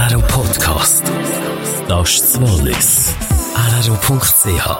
RRO Podcast. Das ist das Wallis. RRO.ch.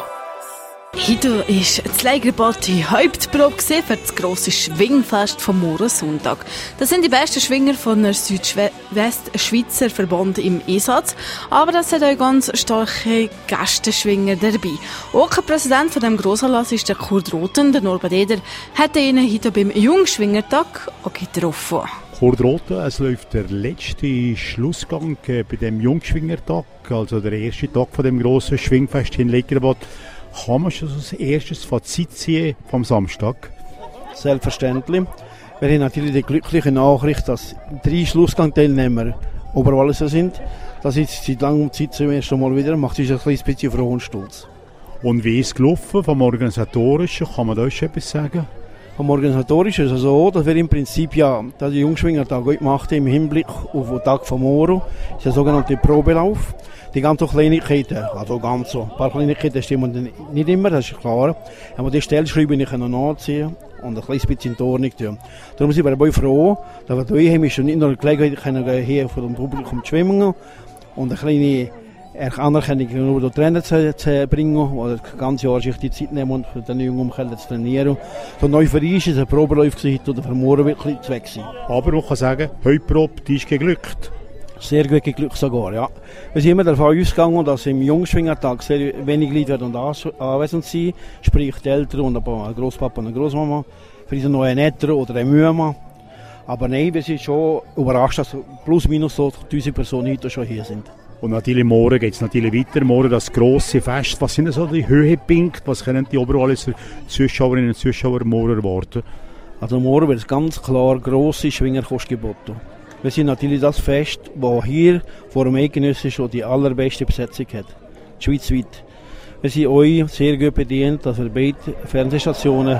Heute war das Leigerbati Hauptprobe für das grosse Schwingfest vom Morensonntag. Das sind die besten Schwinger von der Südwestschweizer Verband im Einsatz, aber das hat auch ganz starke Gästeschwinger dabei. Auch der Präsident von dem Grossanlass ist der Kurt Rothen. Der Norbert Eder hat ihn heute beim Jungschwingertag auch getroffen. Kurt Rothen, es läuft der letzte Schlussgang bei dem Jungschwingertag, also der erste Tag von dem grossen Schwingfest in Leigerbad. Kann man schon als erstes Fazit ziehen vom Samstag? Selbstverständlich. Wir haben natürlich die glückliche Nachricht, dass 3 Schlussgang-Teilnehmer Oberwalliser sind. Das ist seit langer Zeit zum ersten Mal wieder. Macht uns ein kleines bisschen froh und stolz. Und wie ist es gelaufen vom Organisatorischen? Kann man da schon etwas sagen? Vom Organisatorischen ist es so, dass wir im Prinzip ja den Jungschwingertag gemacht haben im Hinblick auf den Tag vom Moro. Das ist der sogenannte Probelauf. Die ganzen Kleinigkeiten, also ein paar Kleinigkeiten stimmen nicht immer, das ist klar. Aber die Stellschreiben nicht nachziehen und ein kleines bisschen in die Ordnung tun. Darum sind wir dabei froh, dass wir hier haben, ist nicht nur die Gelegenheit, hier vor dem Publikum zu schwimmen und eine kleine Anerkennung gegenüber den Trainer zu bringen, die das ganze Jahr sich die Zeit nehmen und für den jungen Kerl zu trainieren. So neu für ihn ist es ein Probelauf gewesen, oder für morgen wirklich zu weg sein. Aber man kann sagen, heute Probe, die ist geglückt. Sehr gut geglückt sogar, ja. Wir sind immer davon ausgegangen, dass im Jungschwingertag sehr wenig Leute werden anwesend sein, sprich die Eltern und ein Grosspapa und eine Grossmama, vielleicht noch ein Netter oder ein Mühemann. Aber nein, wir sind schon überrascht, dass plus minus so 1000 Personen heute schon hier sind. Und natürlich morgen geht es natürlich weiter, morgen das grosse Fest. Was sind denn so die Höhepunkte, was können die Oberwalliser Zuschauerinnen und Zuschauer morgen erwarten? Also morgen wird es ganz klar grosse Schwingerkost geboten. Wir sind natürlich das Fest, das hier vor dem Eidgenössischen die allerbeste Besetzung hat, schweizweit. Wir sind euch sehr gut bedient, dass wir beide Fernsehstationen,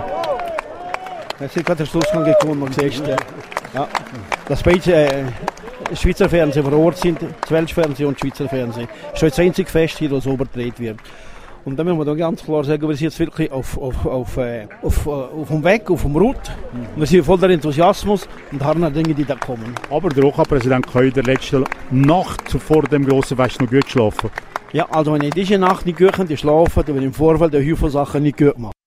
es ist gerade der Schlussgang gekommen, man sieht, ja, dass beide Schweizer Fernsehen vor Ort sind, das Welsh Fernsehen und Schweizer Fernsehen. Das ist das einzige Fest hier, das so übertragen wird. Und da müssen wir ganz klar sagen, wir sind jetzt wirklich auf dem Weg, auf dem Route. Wir sind voller Enthusiasmus und haben Dinge, die da kommen. Aber der OK-Präsident kann in der letzten Nacht vor dem grossen Fest noch gut schlafen. Ja, also wenn ich diese Nacht nicht gut schlafen kann, dann will ich im Vorfeld eine Haufen Sachen nicht gut machen.